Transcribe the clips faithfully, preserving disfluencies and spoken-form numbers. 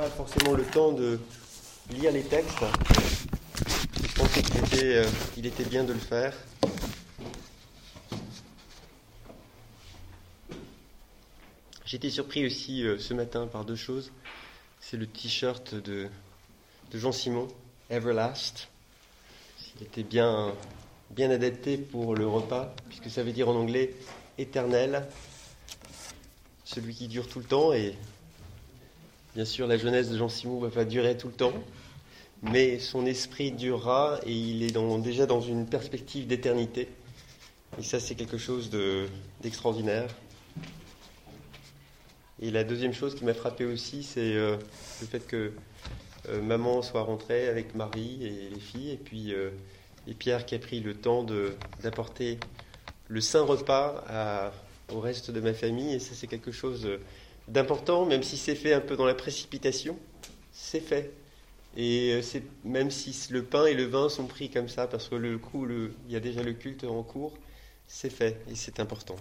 pas forcément le temps de lire les textes. Je pensais qu'il était, euh, il était bien de le faire. J'ai été surpris aussi euh, ce matin par deux choses. C'est le t-shirt de, de Jean Simon, Everlast. Il était bien, bien adapté pour le repas, puisque ça veut dire en anglais éternel, celui qui dure tout le temps. Et bien sûr, la jeunesse de Jean Simon ne va pas durer tout le temps, mais son esprit durera et il est dans, déjà dans une perspective d'éternité. Et ça, c'est quelque chose de, d'extraordinaire. Et la deuxième chose qui m'a frappé aussi, c'est euh, le fait que euh, maman soit rentrée avec Marie et les filles, et puis euh, et Pierre qui a pris le temps de, d'apporter le saint repas à, au reste de ma famille. Et ça, c'est quelque chose d'important, même si c'est fait un peu dans la précipitation, c'est fait. Et c'est, même si le pain et le vin sont pris comme ça, parce que le coup, le, il y a déjà le culte en cours, c'est fait et c'est important.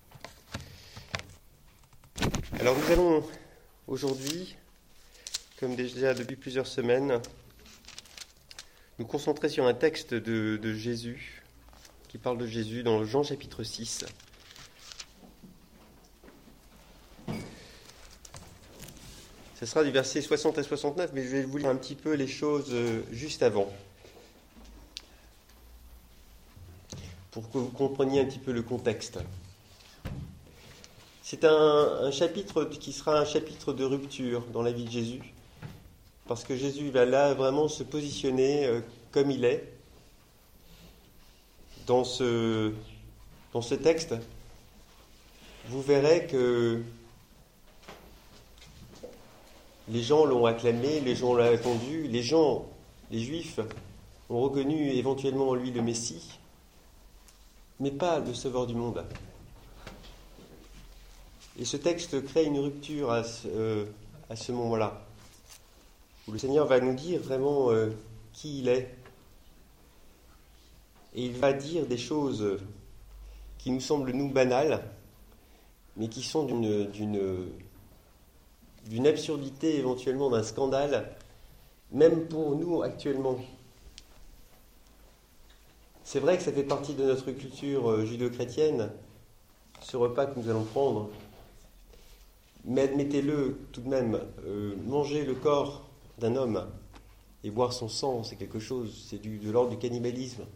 Alors nous allons aujourd'hui, comme déjà depuis plusieurs semaines, nous concentrer sur un texte de, de Jésus, qui parle de Jésus dans Jean chapitre six. Ce sera du verset soixante à soixante-neuf, mais je vais vous lire un petit peu les choses juste avant, pour que vous compreniez un petit peu le contexte. C'est un, un chapitre qui sera un chapitre de rupture dans la vie de Jésus, parce que Jésus va là vraiment se positionner euh, comme il est. Dans ce, dans ce texte, vous verrez que les gens l'ont acclamé, les gens l'ont attendu, les gens, les Juifs, ont reconnu éventuellement en lui le Messie, mais pas le Sauveur du monde. Et ce texte crée une rupture à ce, euh, à ce moment-là, où le Seigneur va nous dire vraiment euh, qui il est. Et il va dire des choses qui nous semblent, nous, banales, mais qui sont d'une, d'une, d'une absurdité, éventuellement d'un scandale, même pour nous actuellement. C'est vrai que ça fait partie de notre culture euh, judéo-chrétienne, ce repas que nous allons prendre. Mais admettez-le tout de même, euh, manger le corps d'un homme et boire son sang, c'est quelque chose, c'est du, de l'ordre du cannibalisme.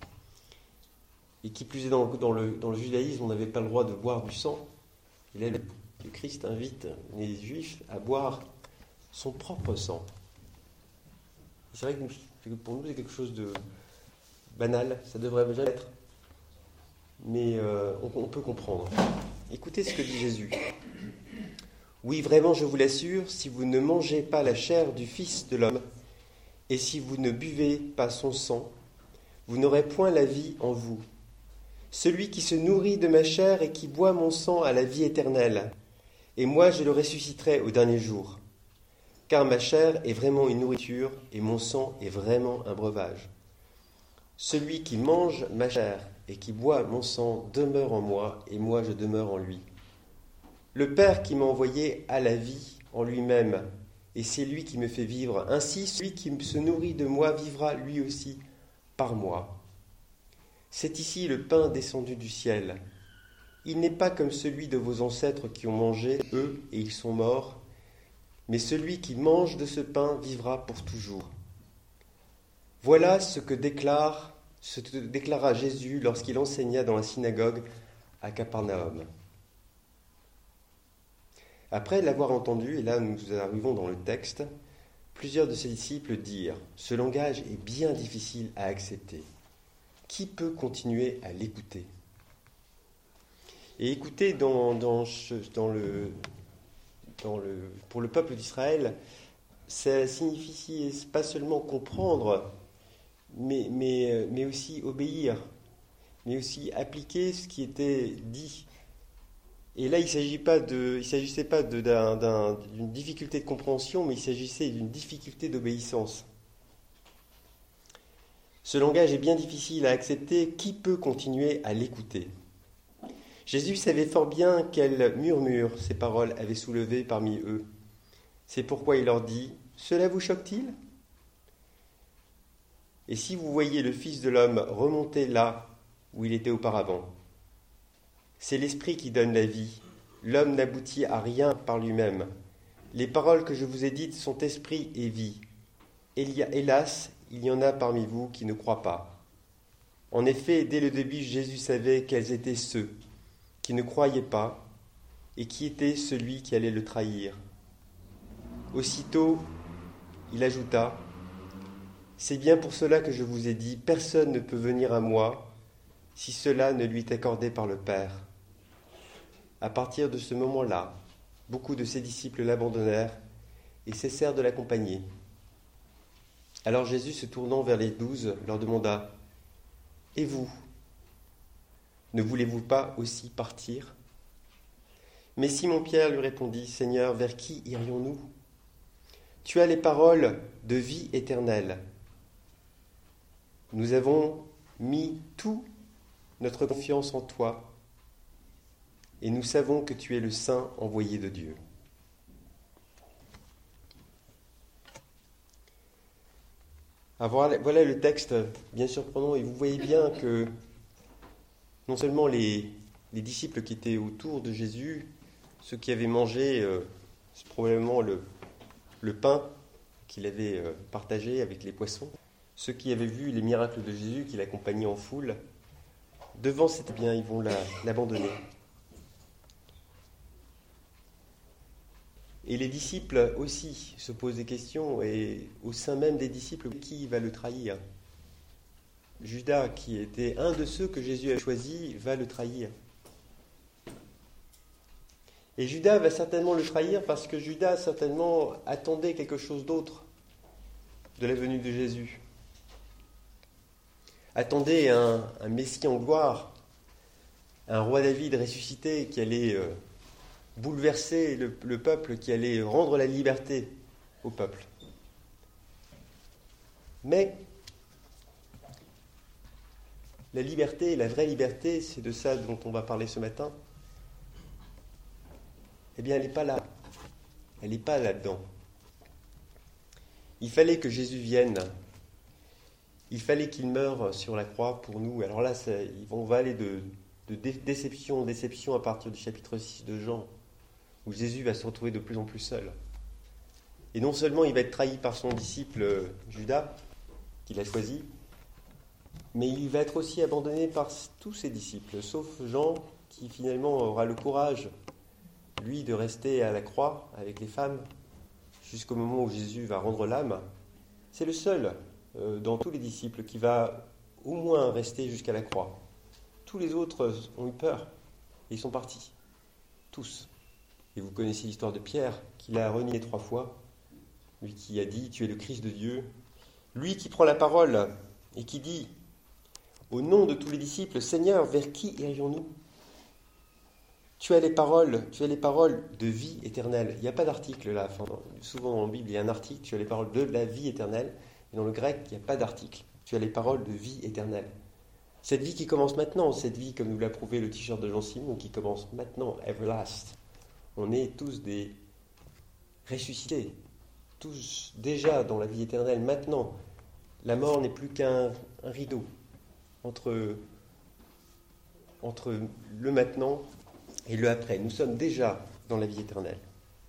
Et qui plus est, dans, dans, le, dans le judaïsme, on n'avait pas le droit de boire du sang. Et là, le Christ invite les Juifs à boire son propre sang. Et c'est vrai que, nous, que pour nous, c'est quelque chose de banal, ça devrait jamais être. Mais euh, on, on peut comprendre. Écoutez ce que dit Jésus. Oui, vraiment, je vous l'assure, si vous ne mangez pas la chair du Fils de l'homme, et si vous ne buvez pas son sang, vous n'aurez point la vie en vous. Celui qui se nourrit de ma chair et qui boit mon sang a la vie éternelle, et moi je le ressusciterai au dernier jour. Car ma chair est vraiment une nourriture, et mon sang est vraiment un breuvage. Celui qui mange ma chair et qui boit mon sang demeure en moi, et moi je demeure en lui. Le Père qui m'a envoyé a la vie en lui-même, et c'est lui qui me fait vivre. Ainsi, celui qui se nourrit de moi vivra lui aussi par moi. C'est ici le pain descendu du ciel. Il n'est pas comme celui de vos ancêtres qui ont mangé, eux, et ils sont morts, mais celui qui mange de ce pain vivra pour toujours. Voilà ce que déclare, ce que déclara Jésus lorsqu'il enseigna dans la synagogue à Capernaum. Après l'avoir entendu, et là nous arrivons dans le texte, plusieurs de ses disciples dirent « Ce langage est bien difficile à accepter. Qui peut continuer à l'écouter ?» Et écouter dans, dans, dans le, dans le, pour le peuple d'Israël, ça signifie pas seulement comprendre, mais, mais, mais aussi obéir, mais aussi appliquer ce qui était dit. Et là, il ne s'agit pas de, il s'agissait pas de, d'un, d'un, d'une difficulté de compréhension, mais il s'agissait d'une difficulté d'obéissance. Ce langage est bien difficile à accepter. Qui peut continuer à l'écouter ? Jésus savait fort bien quel murmure ces paroles avaient soulevé parmi eux. C'est pourquoi il leur dit, « Cela vous choque-t-il ? Et si vous voyez le Fils de l'homme remonter là où il était auparavant, c'est l'Esprit qui donne la vie. L'homme n'aboutit à rien par lui-même. Les paroles que je vous ai dites sont esprit et vie. Et il y a, hélas, il y en a parmi vous qui ne croient pas. » En effet, dès le début, Jésus savait quels étaient ceux qui ne croyaient pas et qui était celui qui allait le trahir. Aussitôt, il ajouta, « C'est bien pour cela que je vous ai dit, personne ne peut venir à moi si cela ne lui est accordé par le Père. » À partir de ce moment-là, beaucoup de ses disciples l'abandonnèrent et cessèrent de l'accompagner. Alors Jésus, se tournant vers les douze, leur demanda, « Et vous, ne voulez-vous pas aussi partir ?» Mais Simon-Pierre lui répondit, « Seigneur, vers qui irions-nous ? Tu as les paroles de vie éternelle. Nous avons mis toute notre confiance en toi et nous savons que tu es le Saint envoyé de Dieu. » Alors voilà, voilà le texte bien surprenant, et vous voyez bien que non seulement les, les disciples qui étaient autour de Jésus, ceux qui avaient mangé euh, probablement le, le pain qu'il avait euh, partagé avec les poissons, ceux qui avaient vu les miracles de Jésus qui l'accompagnaient en foule, devant cet bien, ils vont la, l'abandonner. Et les disciples aussi se posent des questions, et au sein même des disciples, qui va le trahir ? Judas, qui était un de ceux que Jésus a choisis, va le trahir. Et Judas va certainement le trahir parce que Judas certainement attendait quelque chose d'autre de la venue de Jésus. Attendait un, un Messie en gloire, un roi David ressuscité qui allait euh, bouleverser le, le peuple, qui allait rendre la liberté au peuple. Mais la liberté, la vraie liberté, c'est de ça dont on va parler ce matin, eh bien elle n'est pas là. Elle n'est pas là-dedans. Il fallait que Jésus vienne. Il fallait qu'il meure sur la croix pour nous. Alors là, ça, on va aller de, de déception en déception à partir du chapitre six de Jean, où Jésus va se retrouver de plus en plus seul. Et non seulement il va être trahi par son disciple Judas, qu'il a choisi, mais il va être aussi abandonné par tous ses disciples, sauf Jean, qui finalement aura le courage, lui, de rester à la croix avec les femmes, jusqu'au moment où Jésus va rendre l'âme. C'est le seul euh, dans tous les disciples qui va au moins rester jusqu'à la croix. Tous les autres ont eu peur, et ils sont partis, tous. Et vous connaissez l'histoire de Pierre, qui l'a renié trois fois, lui qui a dit « Tu es le Christ de Dieu ». Lui qui prend la parole et qui dit au nom de tous les disciples « Seigneur, vers qui irions-nous ? Tu as les paroles, tu as les paroles de vie éternelle. » Il n'y a pas d'article là. Enfin, souvent dans la Bible, il y a un article. Tu as les paroles de la vie éternelle. Et dans le grec, il n'y a pas d'article. Tu as les paroles de vie éternelle. Cette vie qui commence maintenant, cette vie, comme nous l'a prouvé le t-shirt de Jean Simon, qui commence maintenant, everlast. On est tous des ressuscités, tous déjà dans la vie éternelle maintenant. La mort n'est plus qu'un un rideau entre, entre le maintenant et le après. Nous sommes déjà dans la vie éternelle.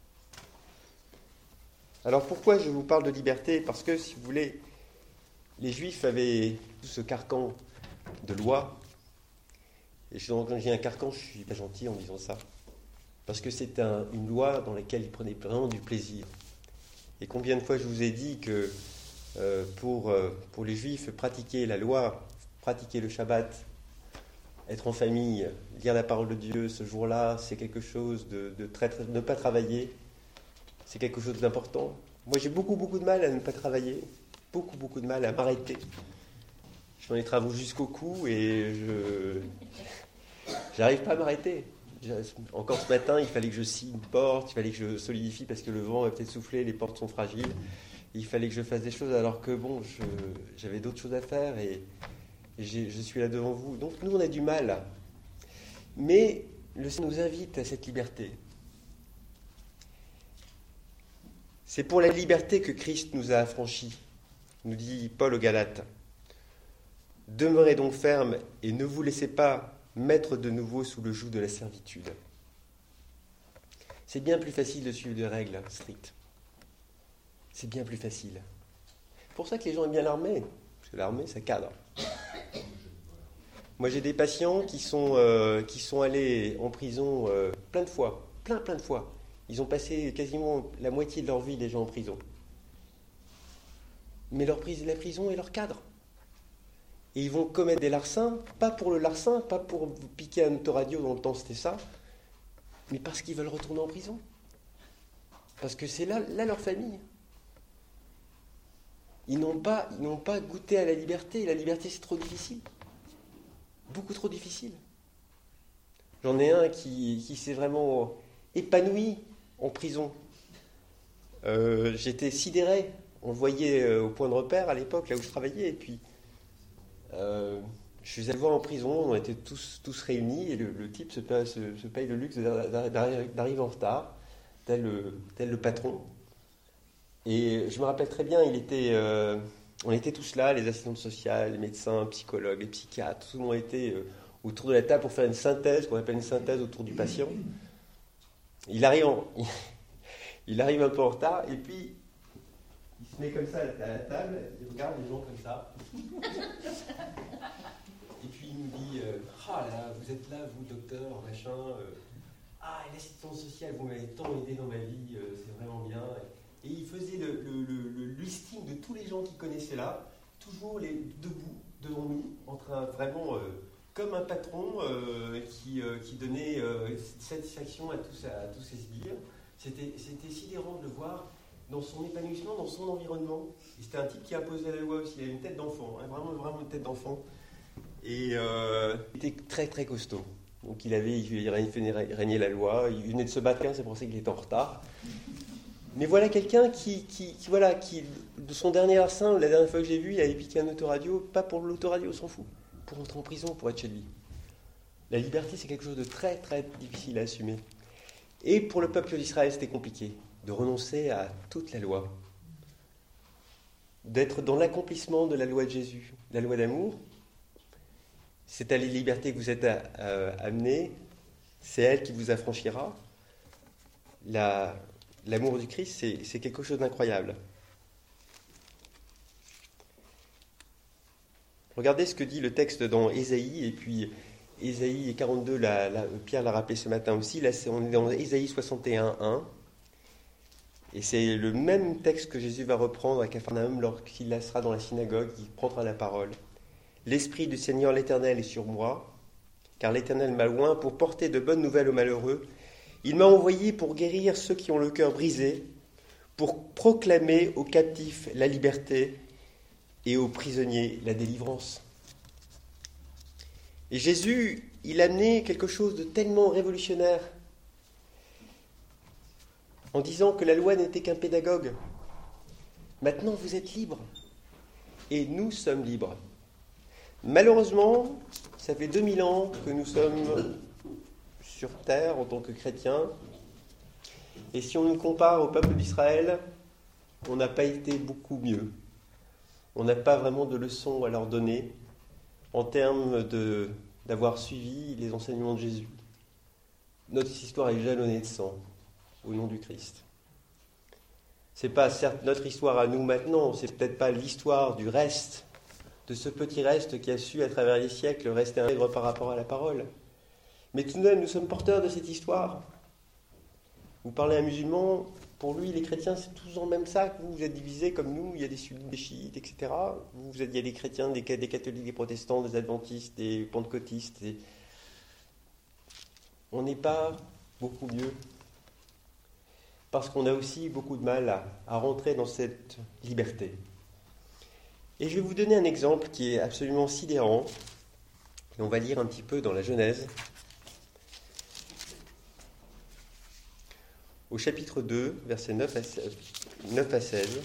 Alors pourquoi je vous parle de liberté ? Parce que, si vous voulez, les Juifs avaient tout ce carcan de loi. Et quand j'ai un carcan, je suis pas gentil en disant ça. Parce que c'est un, une loi dans laquelle ils prenaient vraiment du plaisir. Et combien de fois je vous ai dit que euh, pour, euh, pour les Juifs, pratiquer la loi, pratiquer le Shabbat, être en famille, lire la parole de Dieu ce jour-là, c'est quelque chose de, de très, très... Ne pas travailler, c'est quelque chose d'important. Moi, j'ai beaucoup, beaucoup de mal à ne pas travailler, beaucoup, beaucoup de mal à m'arrêter. Je fais mes travaux jusqu'au cou et je j'arrive pas à m'arrêter. Encore ce matin, il fallait que je scie une porte, il fallait que je solidifie parce que le vent va peut-être souffler, les portes sont fragiles. Il fallait que je fasse des choses alors que bon, je, j'avais d'autres choses à faire et, et je suis là devant vous. Donc nous, on a du mal. Mais le Seigneur nous invite à cette liberté. C'est pour la liberté que Christ nous a affranchis, nous dit Paul aux Galates. Demeurez donc fermes et ne vous laissez pas mettre de nouveau sous le joug de la servitude. C'est bien plus facile de suivre des règles strictes. C'est bien plus facile. C'est pour ça que les gens aiment bien l'armée, parce que l'armée, ça cadre. Moi, j'ai des patients qui sont, euh, qui sont allés en prison euh, plein de fois, plein, plein de fois. Ils ont passé quasiment la moitié de leur vie déjà en prison. Mais leur prise, la prison est leur cadre. Et ils vont commettre des larcins, pas pour le larcin, pas pour vous piquer un autoradio, dans le temps c'était ça, mais parce qu'ils veulent retourner en prison. Parce que c'est là, là leur famille. Ils n'ont pas, ils n'ont pas goûté à la liberté. La liberté, c'est trop difficile. Beaucoup trop difficile. J'en ai un qui, qui s'est vraiment épanoui en prison. Euh, j'étais sidéré. On le voyait euh, au point de repère à l'époque, là où je travaillais. Et puis, euh, je suis allé le voir en prison. On était tous, tous réunis. Et le, le type se paye, se, se paye le luxe d'arriver en retard, tel le, tel le patron. Et je me rappelle très bien, il était, euh, on était tous là, les assistantes sociales, les médecins, les psychologues, les psychiatres, tout le monde était euh, autour de la table pour faire une synthèse, qu'on appelle une synthèse autour du patient. Il arrive, en, il arrive un peu en retard, et puis il se met comme ça à la table, il regarde les gens comme ça. Et puis il nous dit euh, ah là, vous êtes là, vous, docteur, machin. Euh, ah, l'assistante sociale, vous m'avez tant aidé dans ma vie, euh, c'est vraiment bien. Et il faisait le, le, le, le listing de tous les gens qu'il connaissait là, toujours les, debout, devant nous, en train vraiment, euh, comme un patron euh, qui, euh, qui donnait euh, satisfaction à tous, à tous ses sbires. C'était, c'était sidérant de le voir dans son épanouissement, dans son environnement. Et c'était un type qui imposait la loi aussi, il avait une tête d'enfant, hein, vraiment, vraiment une tête d'enfant. Et euh, il était très très costaud. Donc il avait, il régnait la loi, il venait de se battre, c'est pour ça qu'il était en retard. Mais voilà quelqu'un qui, qui, qui, voilà, qui, de son dernier larcin, la dernière fois que j'ai vu, il avait piqué un autoradio, pas pour l'autoradio, on s'en fout, pour rentrer en prison, pour être chez lui. La liberté, c'est quelque chose de très, très difficile à assumer. Et pour le peuple d'Israël, c'était compliqué, de renoncer à toute la loi, d'être dans l'accomplissement de la loi de Jésus, la loi d'amour. C'est à la liberté que vous êtes euh, amenés, c'est elle qui vous affranchira. La... L'amour du Christ, c'est, c'est quelque chose d'incroyable. Regardez ce que dit le texte dans Ésaïe, et puis Ésaïe quarante-deux, la, la, Pierre l'a rappelé ce matin aussi, là c'est, on est dans Ésaïe soixante et un, un, et c'est le même texte que Jésus va reprendre à Capharnaüm lorsqu'il sera dans la synagogue, il prendra la parole. « L'Esprit du Seigneur l'Éternel est sur moi, car l'Éternel m'a oint pour porter de bonnes nouvelles aux malheureux. Il m'a envoyé pour guérir ceux qui ont le cœur brisé, pour proclamer aux captifs la liberté et aux prisonniers la délivrance. » Et Jésus, il a amené quelque chose de tellement révolutionnaire en disant que la loi n'était qu'un pédagogue. Maintenant, vous êtes libres et nous sommes libres. Malheureusement, ça fait deux mille ans que nous sommes sur terre en tant que chrétiens. Et si on nous compare au peuple d'Israël, on n'a pas été beaucoup mieux. On n'a pas vraiment de leçons à leur donner en termes de, d'avoir suivi les enseignements de Jésus. Notre histoire est jalonnée de sang au nom du Christ. C'est pas certes notre histoire à nous maintenant, c'est peut-être pas l'histoire du reste, de ce petit reste qui a su à travers les siècles rester intègre par rapport à la parole. Mais tout de même, nous sommes porteurs de cette histoire. Vous parlez à un musulman, pour lui, les chrétiens, c'est tous en même sac. Vous, vous êtes divisés comme nous, il y a des sunnites, des chiites, et cetera. Vous, vous êtes, il y a des chrétiens, des, des catholiques, des protestants, des adventistes, des pentecôtistes. Et... on n'est pas beaucoup mieux. Parce qu'on a aussi beaucoup de mal à, à rentrer dans cette liberté. Et je vais vous donner un exemple qui est absolument sidérant. Et on va lire un petit peu dans la Genèse. Au chapitre deux, versets neuf à seize.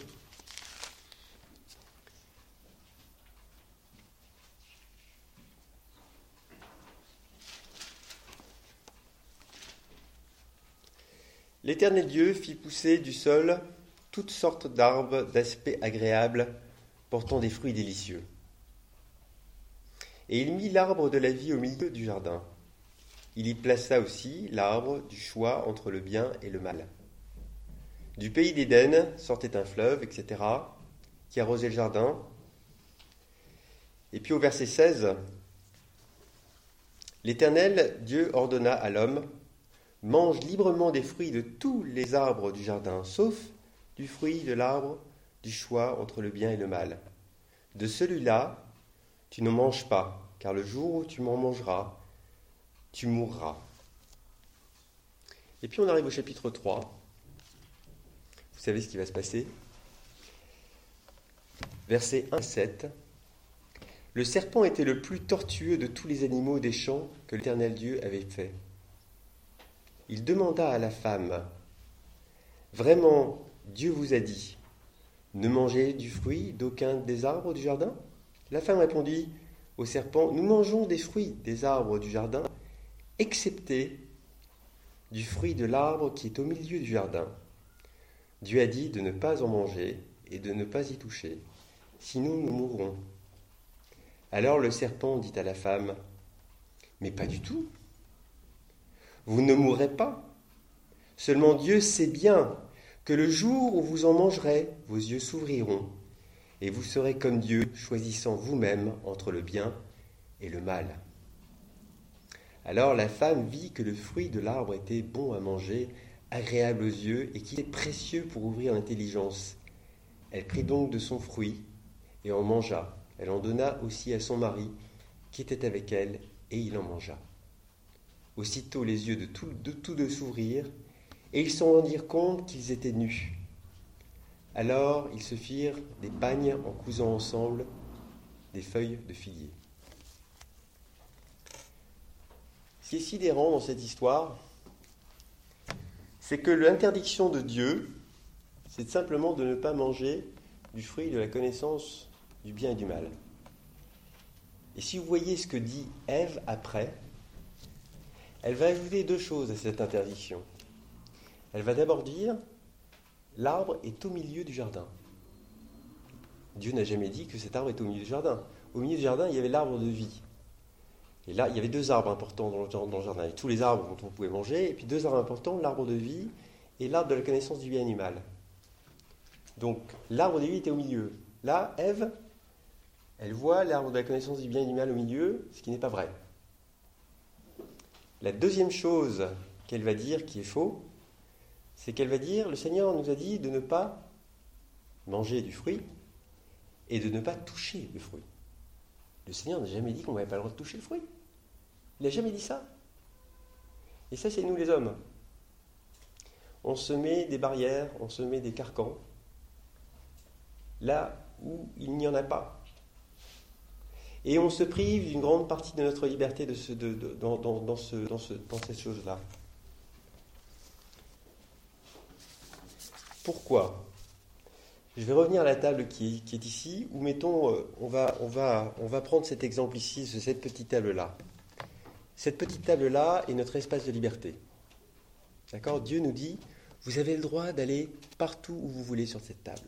L'Éternel Dieu fit pousser du sol toutes sortes d'arbres d'aspect agréable, portant des fruits délicieux. Et il mit l'arbre de la vie au milieu du jardin. Il y plaça aussi l'arbre du choix entre le bien et le mal. Du pays d'Éden sortait un fleuve, et cetera, qui arrosait le jardin. Et puis au verset seize, l'Éternel, Dieu, ordonna à l'homme, « Mange librement des fruits de tous les arbres du jardin, sauf du fruit de l'arbre du choix entre le bien et le mal. De celui-là, tu ne manges pas, car le jour où tu m'en mangeras, tu mourras. » Et puis on arrive au chapitre trois. Vous savez ce qui va se passer. Versets un à sept. Le serpent était le plus tortueux de tous les animaux des champs que l'Éternel Dieu avait fait. Il demanda à la femme, « Vraiment, Dieu vous a dit, ne mangez du fruit d'aucun des arbres du jardin ?» La femme répondit au serpent, « Nous mangeons des fruits des arbres du jardin, excepté du fruit de l'arbre qui est au milieu du jardin. Dieu a dit de ne pas en manger et de ne pas y toucher, sinon nous mourrons. » Alors le serpent dit à la femme, « Mais pas du tout. Vous ne mourrez pas. Seulement Dieu sait bien que le jour où vous en mangerez, vos yeux s'ouvriront, et vous serez comme Dieu, choisissant vous-même entre le bien et le mal. » Alors la femme vit que le fruit de l'arbre était bon à manger, agréable aux yeux, et qu'il était précieux pour ouvrir l'intelligence. Elle prit donc de son fruit et en mangea. Elle en donna aussi à son mari, qui était avec elle, et il en mangea. Aussitôt les yeux de tous de, tous deux s'ouvrirent, et ils se rendirent compte qu'ils étaient nus. Alors ils se firent des pagnes en cousant ensemble des feuilles de figuier. Ce qui est sidérant dans cette histoire, c'est que l'interdiction de Dieu, c'est simplement de ne pas manger du fruit de la connaissance du bien et du mal. Et si vous voyez ce que dit Ève après, elle va ajouter deux choses à cette interdiction. Elle va d'abord dire, l'arbre est au milieu du jardin. Dieu n'a jamais dit que cet arbre est au milieu du jardin. Au milieu du jardin, il y avait l'arbre de vie. Et là, il y avait deux arbres importants dans le, dans le jardin. Et tous les arbres dont on pouvait manger, et puis deux arbres importants, l'arbre de vie et l'arbre de la connaissance du bien et du mal. Donc, l'arbre de vie était au milieu. Là, Ève, elle voit l'arbre de la connaissance du bien et du mal au milieu, ce qui n'est pas vrai. La deuxième chose qu'elle va dire qui est faux, c'est qu'elle va dire, le Seigneur nous a dit de ne pas manger du fruit et de ne pas toucher le fruit. Le Seigneur n'a jamais dit qu'on n'avait pas le droit de toucher le fruit. Il n'a jamais dit ça. Et ça, c'est nous les hommes. On se met des barrières, on se met des carcans, là où il n'y en a pas. Et on se prive d'une grande partie de notre liberté de ce, de, de, dans, dans, dans, ce, dans, ce, dans ces choses-là. Pourquoi ? Je vais revenir à la table qui, qui est ici, où mettons, on va, on, va, on va prendre cet exemple ici, cette petite table-là. Cette petite table-là est notre espace de liberté. D'accord ? Dieu nous dit, vous avez le droit d'aller partout où vous voulez sur cette table.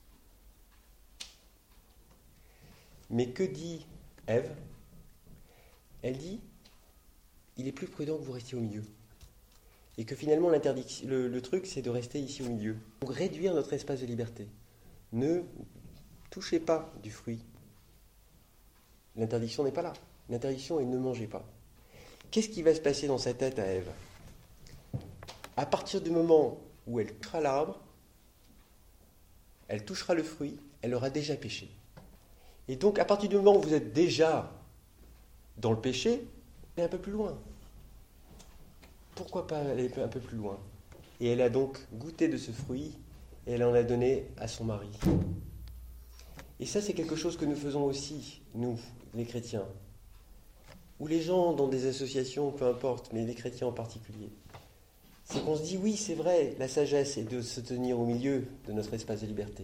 Mais que dit Ève ? Elle dit, il est plus prudent que vous restiez au milieu. Et que finalement, le, le truc, c'est de rester ici au milieu. Donc réduire notre espace de liberté. Ne touchez pas du fruit. L'interdiction n'est pas là. L'interdiction est ne mangez pas. Qu'est-ce qui va se passer dans sa tête à Ève ? À partir du moment où elle touchera l'arbre, elle touchera le fruit, elle aura déjà péché. Et donc, à partir du moment où vous êtes déjà dans le péché, allez un peu plus loin. Pourquoi pas aller un peu plus loin ? Et elle a donc goûté de ce fruit, et elle en a donné à son mari. Et ça, c'est quelque chose que nous faisons aussi, nous, les chrétiens. Ou les gens dans des associations, peu importe, mais les chrétiens en particulier. C'est qu'on se dit, oui, c'est vrai, la sagesse est de se tenir au milieu de notre espace de liberté.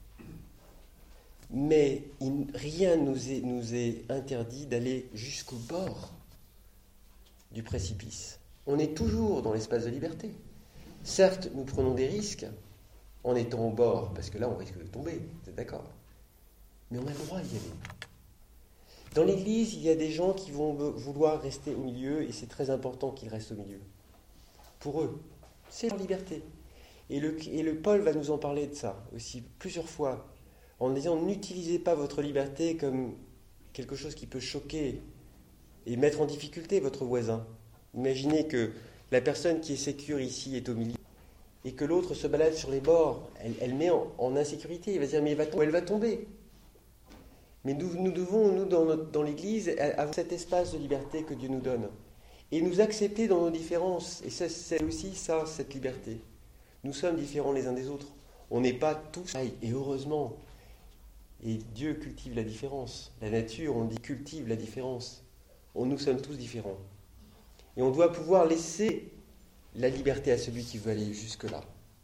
Mais il, rien nous est, nous est interdit d'aller jusqu'au bord du précipice. On est toujours dans l'espace de liberté. Certes, nous prenons des risques, en étant au bord, parce que là on risque de tomber, vous êtes d'accord? Mais on a le droit d'y aller. Dans l'Église, il y a des gens qui vont vouloir rester au milieu, et c'est très important qu'ils restent au milieu. Pour eux, c'est leur liberté. Et le, et le Paul va nous en parler de ça aussi plusieurs fois, en disant n'utilisez pas votre liberté comme quelque chose qui peut choquer et mettre en difficulté votre voisin. Imaginez que la personne qui est sécure ici est au milieu et que l'autre se balade sur les bords, elle, elle met en, en insécurité, il va se dire mais elle va tomber. Elle va tomber. Mais nous, nous devons, nous, dans, notre, dans l'Église, avoir cet espace de liberté que Dieu nous donne. Et nous accepter dans nos différences. Et ça, c'est aussi ça, cette liberté. Nous sommes différents les uns des autres. On n'est pas tous pareils. Et heureusement. Et Dieu cultive la différence. La nature, on dit, cultive la différence. On, nous sommes tous différents. Et on doit pouvoir laisser la liberté à celui qui veut aller jusque-là.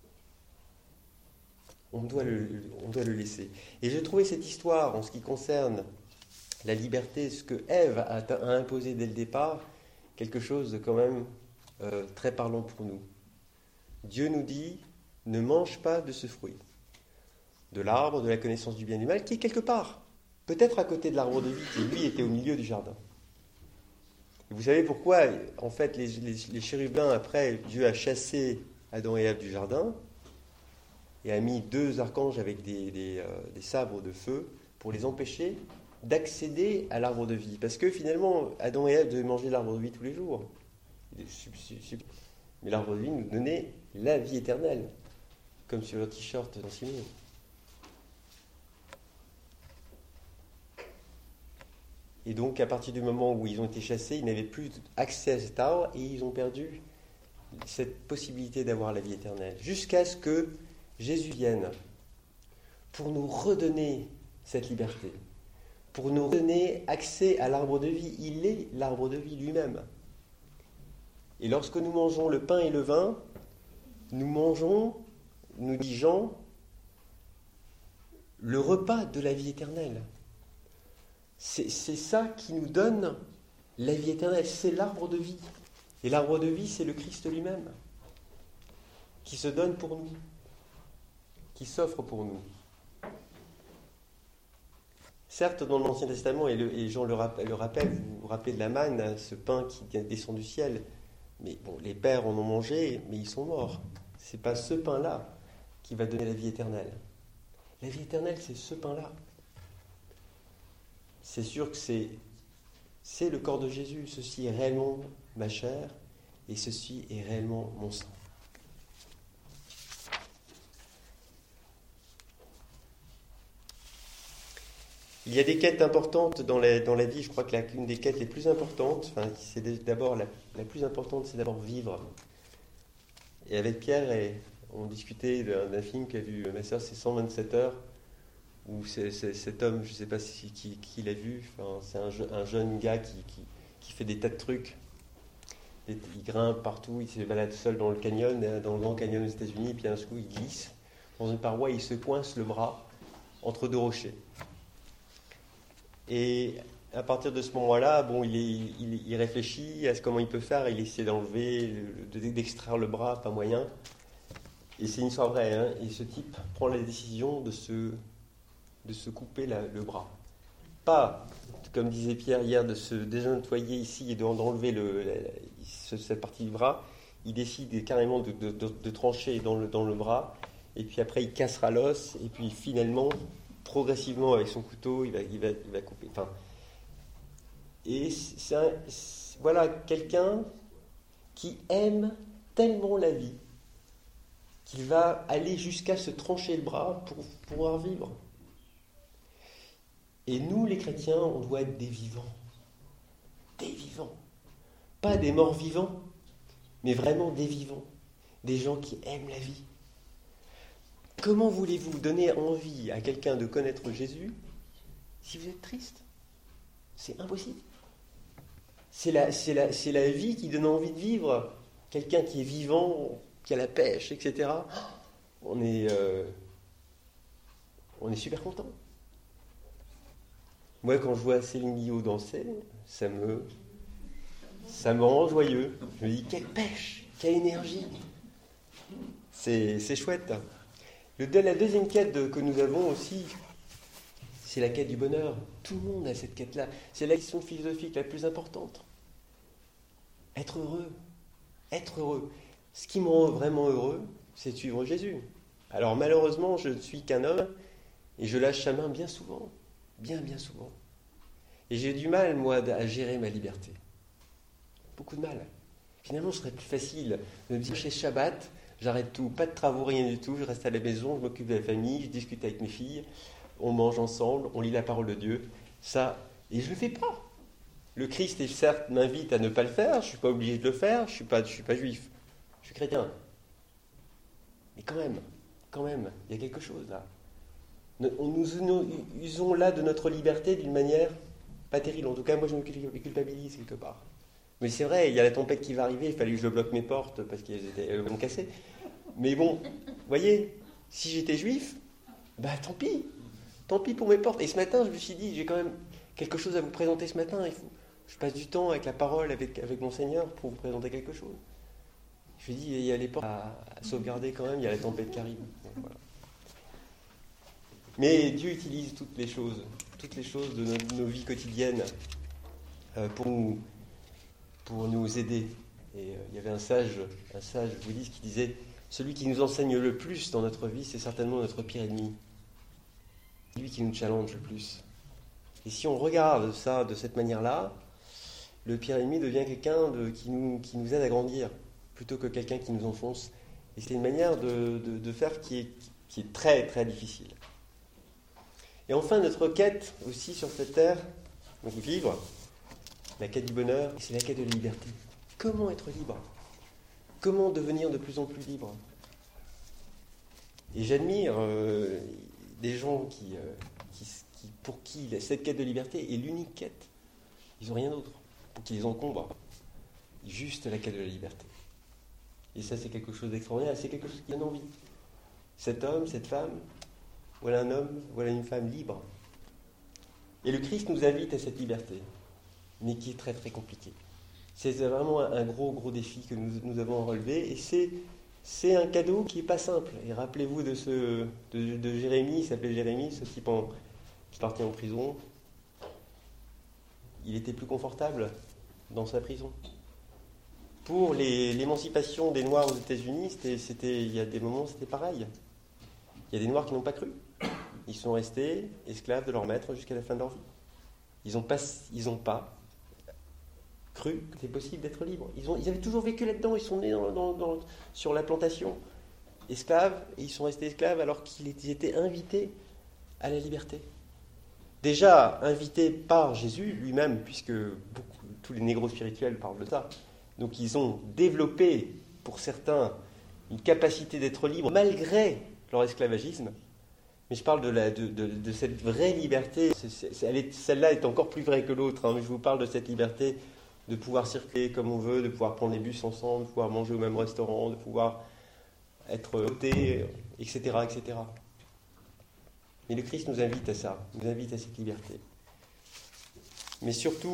On doit, le, on doit le laisser. Et j'ai trouvé cette histoire, en ce qui concerne la liberté, ce que Ève a, a imposé dès le départ, quelque chose de quand même euh, très parlant pour nous. Dieu nous dit, ne mange pas de ce fruit, de l'arbre de la connaissance du bien et du mal, qui est quelque part, peut-être à côté de l'arbre de vie, qui lui était au milieu du jardin. Et vous savez pourquoi, en fait, les, les, les chérubins, après, Dieu a chassé Adam et Ève du jardin, et a mis deux archanges avec des, des, euh, des sabres de feu pour les empêcher d'accéder à l'arbre de vie. Parce que finalement, Adam et Ève devaient manger l'arbre de vie tous les jours. Mais l'arbre de vie nous donnait la vie éternelle, comme sur le t-shirt dans Simon. Et donc, à partir du moment où ils ont été chassés, ils n'avaient plus accès à cet arbre et ils ont perdu cette possibilité d'avoir la vie éternelle. Jusqu'à ce que Jésus vienne pour nous redonner cette liberté, pour nous redonner accès à l'arbre de vie. Il est l'arbre de vie lui-même. Et lorsque nous mangeons le pain et le vin, nous mangeons, nous dit Jean, le repas de la vie éternelle. C'est, c'est ça qui nous donne la vie éternelle, c'est l'arbre de vie. Et l'arbre de vie, c'est le Christ lui-même, qui se donne pour nous, qui s'offre pour nous. Certes, dans l'Ancien Testament, et, le, et Jean le, rappel, le rappelle, vous vous rappelez de la manne, ce pain qui descend du ciel, mais bon, les pères en ont mangé, mais ils sont morts. Ce n'est pas ce pain-là qui va donner la vie éternelle. La vie éternelle, c'est ce pain-là. C'est sûr que c'est, c'est le corps de Jésus. Ceci est réellement ma chair et ceci est réellement mon sang. Il y a des quêtes importantes dans la, dans la vie. Je crois que la, l'une des quêtes les plus importantes, enfin, c'est d'abord la, la plus importante, c'est d'abord vivre. Et avec Pierre, et, on discutait d'un, d'un film qu'a vu ma sœur, c'est cent vingt-sept heures, où c'est, c'est, cet homme, je ne sais pas si, qui, qui l'a vu, enfin, c'est un, je, un jeune gars qui, qui, qui fait des tas de trucs. Et, il grimpe partout, il se balade seul dans le canyon, dans le Grand Canyon aux États-Unis, et puis d'un coup il glisse dans une paroi, il se coince le bras entre deux rochers. Et à partir de ce moment-là, bon, il, est, il, il réfléchit à ce, comment il peut faire, il essaie d'enlever, d'extraire le bras, pas moyen. Et c'est une histoire vraie, hein, et ce type prend la décision de se, de se couper la, le bras. Pas, comme disait Pierre hier, de se désnettoyer ici et d'enlever le, la, la, cette partie du bras. Il décide carrément de, de, de, de trancher dans le, dans le bras, et puis après il cassera l'os, et puis finalement, progressivement avec son couteau, il va, il va, il va couper. Enfin, et c'est, un, c'est voilà quelqu'un qui aime tellement la vie qu'il va aller jusqu'à se trancher le bras pour pouvoir vivre. Et nous, les chrétiens, on doit être des vivants. Des vivants. Pas des morts vivants, mais vraiment des vivants. Des gens qui aiment la vie. Comment voulez-vous donner envie à quelqu'un de connaître Jésus si vous êtes triste? C'est impossible. C'est la, c'est, la, c'est la vie qui donne envie de vivre. Quelqu'un qui est vivant, qui a la pêche, et cetera. On est, euh, on est super content. Moi, quand je vois Céline Dion danser, ça me, ça me rend joyeux. Je me dis, quelle pêche, quelle énergie. C'est, c'est chouette. Le, la deuxième quête de, que nous avons aussi, c'est la quête du bonheur. Tout le monde a cette quête-là. C'est la question philosophique la plus importante. Être heureux. Être heureux. Ce qui me rend vraiment heureux, c'est de suivre Jésus. Alors malheureusement, je ne suis qu'un homme et je lâche sa main bien souvent. Bien, bien souvent. Et j'ai du mal, moi, à gérer ma liberté. Beaucoup de mal. Finalement, ce serait plus facile de me dire, chez Shabbat, j'arrête tout, pas de travaux, rien du tout, je reste à la maison, je m'occupe de la famille, je discute avec mes filles, on mange ensemble, on lit la parole de Dieu. Ça, et je ne le fais pas. Le Christ, certes, m'invite à ne pas le faire, je ne suis pas obligé de le faire, je ne suis pas, je suis pas juif, je suis chrétien. Mais quand même, quand même, il y a quelque chose là. On nous, nous usons là de notre liberté d'une manière pas terrible. En tout cas, moi, je me culpabilise quelque part. Mais c'est vrai, il y a la tempête qui va arriver, il fallait que je bloque mes portes parce qu'elles étaient elles vont me casser. Mais bon, vous voyez, si j'étais juif, bah tant pis. Tant pis pour mes portes. Et ce matin, je me suis dit, j'ai quand même quelque chose à vous présenter ce matin. Il faut, je passe du temps avec la parole, avec, avec mon Seigneur pour vous présenter quelque chose. Je me dis, il y a les portes à, à sauvegarder quand même, il y a la tempête qui arrive. Donc, voilà. Mais Dieu utilise toutes les choses, toutes les choses de nos, de nos vies quotidiennes euh, pour, nous, pour nous aider. Et euh, il y avait un sage, un sage bouddhiste qui disait « Celui qui nous enseigne le plus dans notre vie, c'est certainement notre pire ennemi. C'est lui qui nous challenge le plus. » Et si on regarde ça de cette manière-là, le pire ennemi devient quelqu'un de, qui, nous, qui nous aide à grandir, plutôt que quelqu'un qui nous enfonce. Et c'est une manière de, de, de faire qui est, qui est très, très difficile. Et enfin, notre quête aussi sur cette terre, donc vivre, la quête du bonheur, c'est la quête de la liberté. Comment être libre ? Comment devenir de plus en plus libre ? Et j'admire euh, des gens qui, euh, qui, qui, pour qui cette quête de liberté est l'unique quête. Ils n'ont rien d'autre pour qu'ils les encombrent. Juste la quête de la liberté. Et ça, c'est quelque chose d'extraordinaire, c'est quelque chose qui donne envie. Cet homme, cette femme, voilà un homme, voilà une femme libre. Et le Christ nous invite à cette liberté, mais qui est très très compliquée. C'est vraiment un gros gros défi que nous, nous avons à relever, et c'est, c'est un cadeau qui n'est pas simple. Et rappelez-vous de, ce, de, de Jérémie, il s'appelait Jérémie, ce type en, qui partait en prison. Il était plus confortable dans sa prison. Pour les, l'émancipation des Noirs aux États-Unis, c'était, c'était, il y a des moments c'était pareil. Il y a des Noirs qui n'ont pas cru. Ils sont restés esclaves de leur maître jusqu'à la fin de leur vie. Ils n'ont pas, ils ont pas cru que c'était possible d'être libre. Ils, ont, ils avaient toujours vécu là-dedans. Ils sont nés dans, dans, dans, sur la plantation, esclaves, et ils sont restés esclaves alors qu'ils étaient invités à la liberté. Déjà invités par Jésus lui-même, puisque beaucoup, tous les négros spirituels parlent de ça. Donc ils ont développé, pour certains, une capacité d'être libres malgré leur esclavagisme. Mais je parle de, la, de, de, de cette vraie liberté. C'est, c'est, elle est, celle-là est encore plus vraie que l'autre. Hein, mais je vous parle de cette liberté de pouvoir circuler comme on veut, de pouvoir prendre les bus ensemble, de pouvoir manger au même restaurant, de pouvoir être voté, et cetera, et cetera. Mais le Christ nous invite à ça, nous invite à cette liberté. Mais surtout,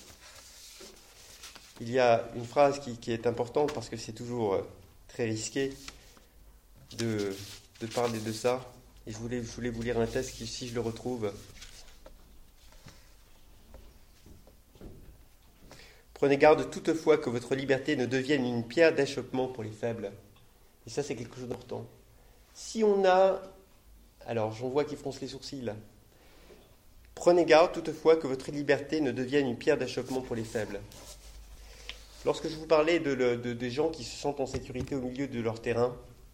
il y a une phrase qui, qui est importante parce que c'est toujours très risqué de, de parler de ça. Et je voulais, je voulais vous lire un texte qui, si je le retrouve. Prenez garde toutefois que votre liberté ne devienne une pierre d'achoppement pour les faibles. Et ça, c'est quelque chose d'important. Si on a... Alors, j'en vois qui froncent les sourcils. Prenez garde toutefois que votre liberté ne devienne une pierre d'achoppement pour les faibles. Lorsque je vous parlais de, de, de, des gens qui se sentent en sécurité au milieu de leur terrain,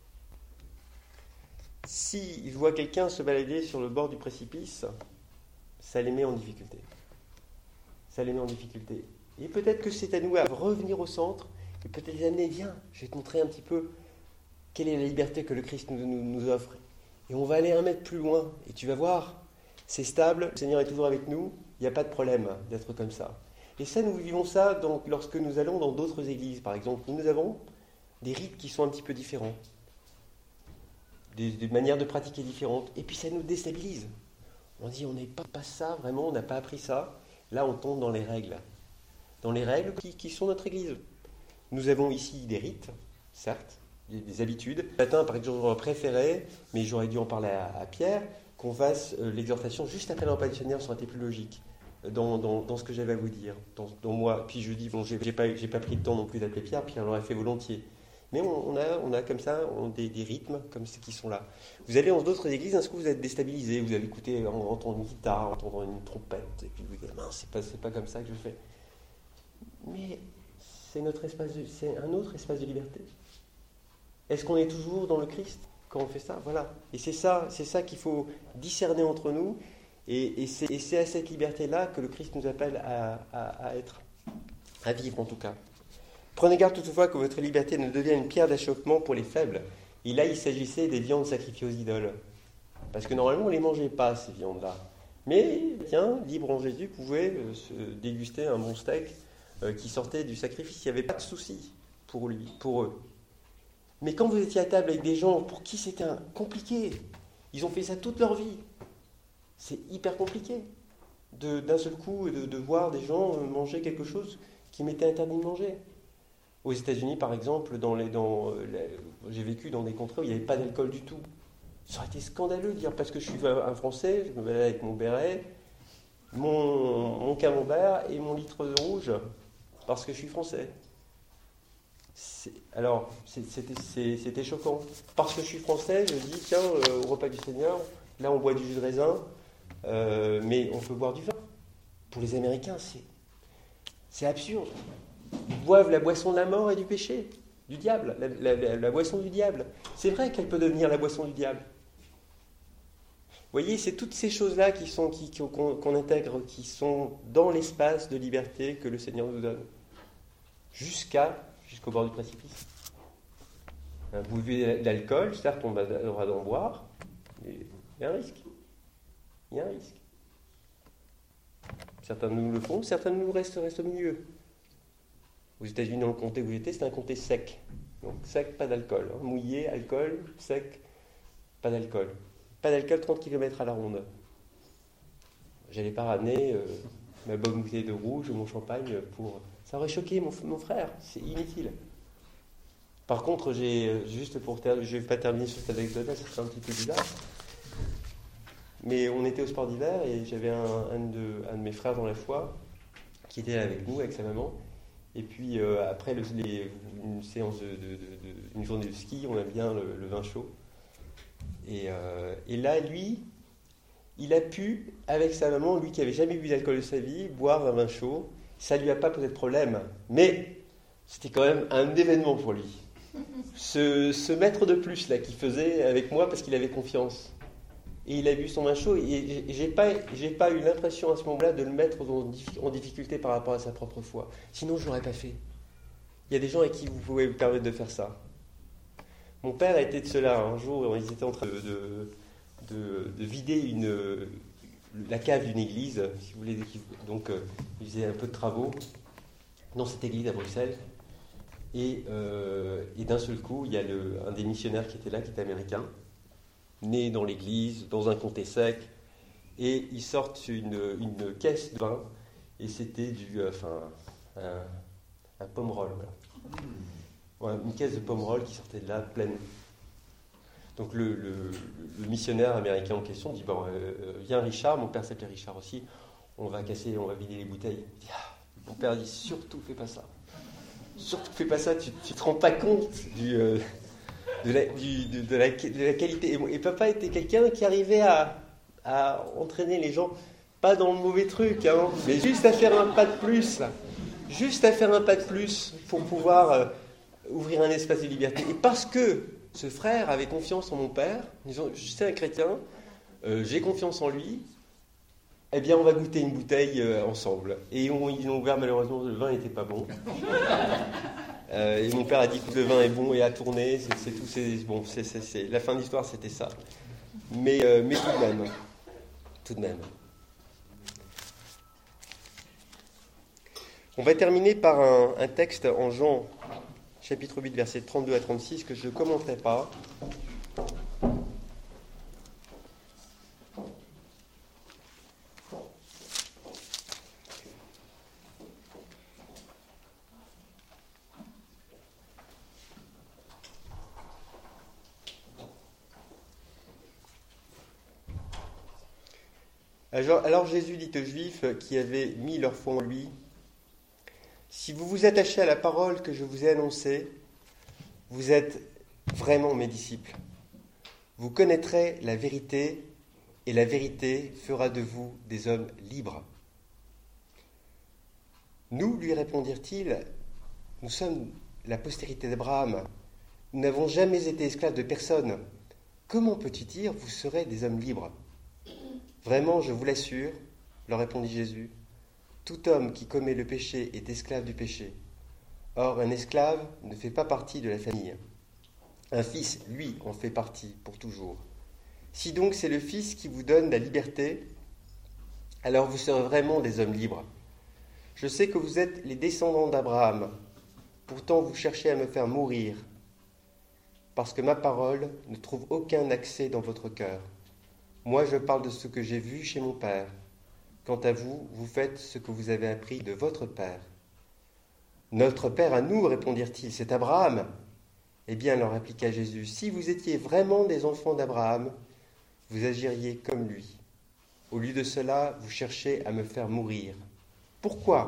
s'ils voient quelqu'un se balader sur le bord du précipice, ça les met en difficulté. Ça les met en difficulté. Et peut-être que c'est à nous à revenir au centre et peut-être les amener, viens, je vais te montrer un petit peu quelle est la liberté que le Christ nous, nous, nous offre. Et on va aller un mètre plus loin. Et tu vas voir, c'est stable, le Seigneur est toujours avec nous, il n'y a pas de problème d'être comme ça. Et ça, nous vivons ça donc, lorsque nous allons dans d'autres églises, par exemple. Nous avons des rites qui sont un petit peu différents. Des, des manières de pratiquer différentes, et puis ça nous déstabilise. On dit, on n'est pas, pas ça, vraiment, on n'a pas appris ça. Là, on tombe dans les règles. Dans les règles qui, qui sont notre Église. Nous avons ici des rites, certes, des, des habitudes. Ce matin, par exemple, j'aurais préféré, mais j'aurais dû en parler à, à Pierre, qu'on fasse euh, l'exhortation juste après le repas du Seigneur, ça aurait été plus logique dans, dans, dans ce que j'avais à vous dire. Dans, dans moi, puis je dis, bon, j'ai, j'ai, pas, j'ai pas pris le temps non plus d'appeler Pierre, Pierre l'aurait fait volontiers. Mais on, on, a, on a comme ça on, des, des rythmes comme ceux qui sont là. Vous allez dans d'autres églises, d'un coup vous êtes déstabilisé, vous allez écouter, entendre une guitare, entendre une trompette, et puis vous dites, mince, c'est pas, c'est pas comme ça que je fais. Mais c'est, notre espace de, c'est un autre espace de liberté. Est-ce qu'on est toujours dans le Christ quand on fait ça? Voilà. Et c'est ça, c'est ça qu'il faut discerner entre nous, et, et, c'est, et c'est à cette liberté-là que le Christ nous appelle à, à, à être, à vivre en tout cas. Prenez garde toutefois que votre liberté ne devienne une pierre d'achoppement pour les faibles. Et là, il s'agissait des viandes sacrifiées aux idoles. Parce que normalement, on ne les mangeait pas, ces viandes-là. Mais, tiens, libre en Jésus, pouvait euh, se déguster un bon steak euh, qui sortait du sacrifice. Il n'y avait pas de souci pour lui, pour eux. Mais quand vous étiez à table avec des gens pour qui c'était un... compliqué, ils ont fait ça toute leur vie. C'est hyper compliqué de, d'un seul coup de, de voir des gens manger quelque chose qui m'était interdit de manger. Aux États-Unis, par exemple, dans les, dans, les, j'ai vécu dans des contrées où il n'y avait pas d'alcool du tout. Ça aurait été scandaleux de dire, parce que je suis un Français, je me balade avec mon béret, mon, mon camembert et mon litre de rouge, parce que je suis français. C'est, alors, c'est, c'était, c'est, c'était choquant. Parce que je suis français, je dis, tiens, euh, au repas du Seigneur, là on boit du jus de raisin, euh, mais on peut boire du vin. Pour les Américains, c'est, c'est absurde. Ils boivent la boisson de la mort et du péché, du diable, la, la, la, la boisson du diable. C'est vrai qu'elle peut devenir la boisson du diable. Vous voyez, c'est toutes ces choses-là qui sont, qui, qu'on, qu'on intègre, qui sont dans l'espace de liberté que le Seigneur nous donne. Jusqu'à, jusqu'au bord du précipice. Vous buvez de l'alcool, certes on a le droit d'en boire, mais il y a un risque. Il y a un risque. Certains de nous le font, certains de nous restent, restent au milieu. Aux États-Unis, dans le comté où j'étais, c'était un comté sec. Donc sec, pas d'alcool. Hein. Mouillé, alcool, sec, pas d'alcool. Pas d'alcool, trente kilomètres à la ronde. J'allais pas ramener euh, ma bonne bouteille de rouge ou mon champagne pour... Ça aurait choqué mon, mon frère, c'est inutile. Par contre, j'ai, juste pour terminer, je ne vais pas terminer sur cette anecdote-là, ça serait un petit peu bizarre. Mais on était au sport d'hiver et j'avais un, un, de, un de mes frères dans la foi qui était là avec nous, avec sa maman. Et puis euh, après le, les, une séance de, de, de, de une journée de ski, on aime bien le, le vin chaud. Et, euh, et là, lui, il a pu, avec sa maman, lui qui n'avait jamais bu d'alcool de sa vie, boire un vin chaud. Ça ne lui a pas posé de problème. Mais c'était quand même un événement pour lui. Ce, ce maître de plus là qui faisait avec moi parce qu'il avait confiance. Et il a bu son vin chaud et j'ai pas, j'ai pas eu l'impression à ce moment-là de le mettre en difficulté par rapport à sa propre foi. Sinon, je ne l'aurais pas fait. Il y a des gens avec qui vous pouvez vous permettre de faire ça. Mon père était de cela. Un jour, ils étaient en train de, de, de, de vider une, la cave d'une église. Si vous voulez, donc, euh, ils faisaient un peu de travaux dans cette église à Bruxelles. Et, euh, et d'un seul coup, il y a le, un des missionnaires qui était là, qui était américain, né dans l'église, dans un comté sec, et ils sortent une, une caisse de vin, et c'était du, euh, enfin, un, un pomme-roll, voilà. Ouais, une caisse de pomme-roll qui sortait de là, pleine. Donc le, le, le missionnaire américain en question dit, bon, euh, viens Richard, mon père s'appelait Richard aussi, on va casser, on va vider les bouteilles. Il dit, ah, mon père dit, surtout fais pas ça. Surtout fais pas ça, tu ne te rends pas compte du... Euh, De la, du, de, de, la, de la qualité. Et, et papa était quelqu'un qui arrivait à, à entraîner les gens, pas dans le mauvais truc, hein, mais juste à faire un pas de plus, là. Juste à faire un pas de plus pour pouvoir euh, ouvrir un espace de liberté. Et parce que ce frère avait confiance en mon père, disons, c'est un chrétien, euh, j'ai confiance en lui, eh bien on va goûter une bouteille euh, ensemble. Et on, ils ont ouvert, malheureusement, le vin n'était pas bon. Euh, et mon père a dit que le vin est bon et a tourné, c'est, c'est tout, c'est, bon, c'est, c'est, c'est, la fin de l'histoire c'était ça. Mais, euh, mais tout de même, tout de même. On va terminer par un, un texte en Jean, chapitre huit, versets trente-deux à trente-six, que je ne commenterai pas. Alors, alors Jésus dit aux Juifs qui avaient mis leur foi en lui, « Si vous vous attachez à la parole que je vous ai annoncée, vous êtes vraiment mes disciples. Vous connaîtrez la vérité, et la vérité fera de vous des hommes libres. » Nous, lui répondirent-ils, nous sommes la postérité d'Abraham. Nous n'avons jamais été esclaves de personne. Comment peux-tu dire, vous serez des hommes libres ? Vraiment, je vous l'assure, leur répondit Jésus, tout homme qui commet le péché est esclave du péché. Or, un esclave ne fait pas partie de la famille. Un fils, lui, en fait partie pour toujours. Si donc c'est le Fils qui vous donne la liberté, alors vous serez vraiment des hommes libres. Je sais que vous êtes les descendants d'Abraham. Pourtant, vous cherchez à me faire mourir, parce que ma parole ne trouve aucun accès dans votre cœur. Moi, je parle de ce que j'ai vu chez mon Père. Quant à vous, vous faites ce que vous avez appris de votre Père. Notre Père à nous, répondirent-ils, c'est Abraham. Eh bien, leur répliqua Jésus, si vous étiez vraiment des enfants d'Abraham, vous agiriez comme lui. Au lieu de cela, vous cherchez à me faire mourir. Pourquoi ?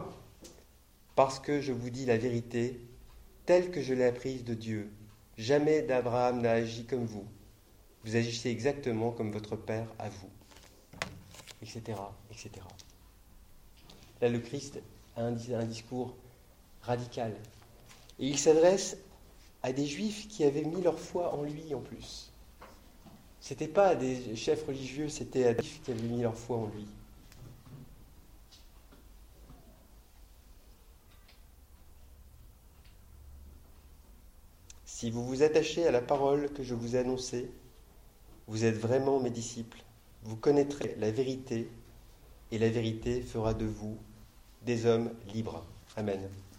Parce que je vous dis la vérité, telle que je l'ai apprise de Dieu. Jamais d'Abraham n'a agi comme vous. Vous agissez exactement comme votre Père à vous. Etc. et cetera. Là, le Christ a un, un discours radical. Et il s'adresse à des Juifs qui avaient mis leur foi en lui en plus. Ce n'était pas à des chefs religieux, c'était à des Juifs qui avaient mis leur foi en lui. Si vous vous attachez à la parole que je vous ai annoncée, vous êtes vraiment mes disciples. Vous connaîtrez la vérité, et la vérité fera de vous des hommes libres. Amen.